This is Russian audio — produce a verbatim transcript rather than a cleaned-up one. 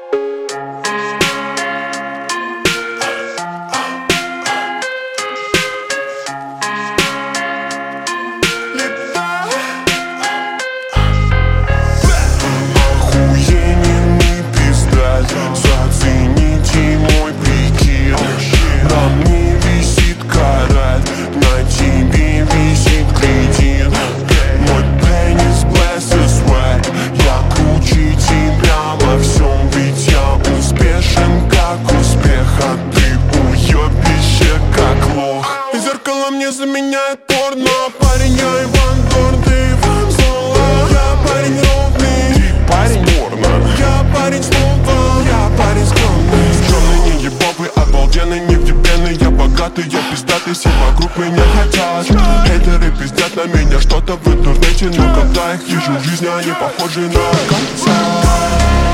Мне заменяет порно. Парень, я Иван Дорн, ты Иван Зола. Я парень ровный, ты парень порно. Я парень слова, я парень скромный. Скромный, не ебовый, обалденный, невъебенный. Я богатый, я пиздатый, все вокруг меня хотят. Хейтеры пиздят на меня что-то в интернете, но когда их вижу в жизни, они похожи на конца.